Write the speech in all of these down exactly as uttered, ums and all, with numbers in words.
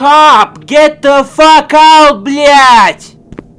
Cop, get the fuck out, блять!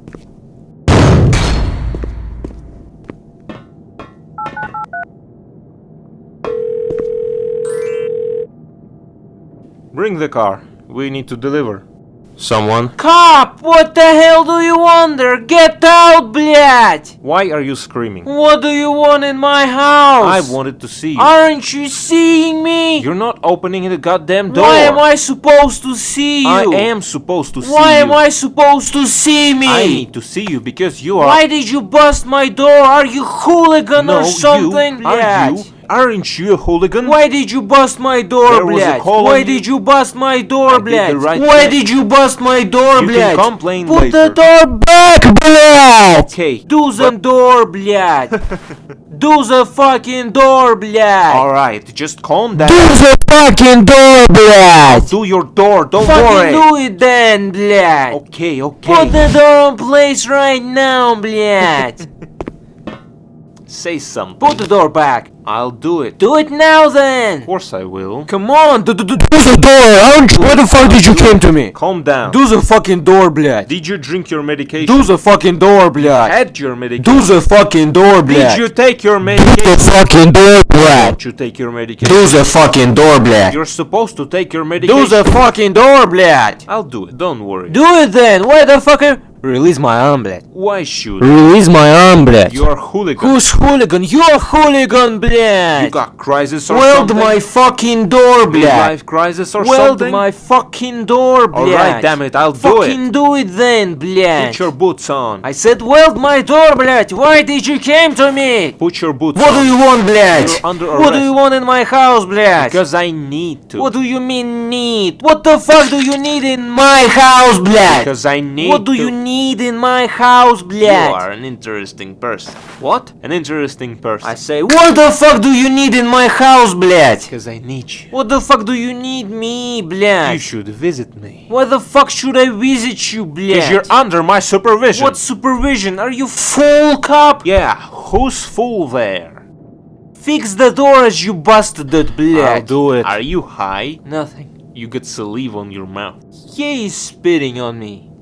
Bring the car. We need to deliver. Someone? Cop, what the hell do you want there? Get out, блять! Why are you screaming? What do you want in my house? I wanted to see you. Aren't you seeing me? You're not opening the goddamn door. Why am I supposed to see you? I am supposed to see Why you. am I supposed to see me? I need to see you because you are. Why did you bust my door? Are you hooligan no, or something? you. Are блядь? you? Aren't you a hooligan? Why did you bust my door, There was a блядь? call Why on did you. you bust my door, I did блядь? the right Why thing. did you bust my door, You блядь? can complain Put later. the door back, блядь! Okay. Do the door, блядь! Do the fucking door, блядь! Alright, just calm down. Do the fucking door, блядь! Do your door, don't Fucking worry. do it then, блядь! Okay, okay. Put the door in place right now, блядь! Say something. Put the door back! I'll do it. Do it now then! Of course I will. Come on, do, do, do, do the door! Aren't you? Why the fuck did you came to me? Calm down. Do the fucking door, блядь! Did you drink your medication? Do the fucking door, блядь! Had your medication? Do the fucking door, blядь! Did you take your Do medication? the fucking door, блядь! Don't you take your medication? Do the fucking door, блядь! You're supposed to take your medication. Do the fucking door, блядь! I'll do it, don't worry. Do it then! Why the fuck are... Release my arm, блядь! Why should Release my arm, блядь! you? Are hooligan. Who's hooligan? You're hooligan, You блядь! got crisis or Weld something? my fucking door, blядь! Life crisis or Weld something? my fucking door, blядь! Alright, damn it, I'll do Fucking it. do it then, blядь! Put your boots on. I said weld my door, блядь! Why did you came to me? Put your boots What on. do you want, блядь? You're under What do arrest. you want in my house, блядь? Because I need to. What do you mean need? What the fuck do you need in my house, блядь? Because I need What do to. you need in my house, You блядь? are an interesting person. What? An interesting person. I say, what the fuck do you need in my house, блядь? Because I need you. What the fuck do you need me, You блядь? should visit me. Why the fuck should I visit you, Because блядь? you're under my supervision. What supervision? Are you full, cop? Yeah, who's fool there? Fix the door as you busted it, блядь. I'll do it. Are you high? Nothing. You got saliva on your mouth. He is spitting on me.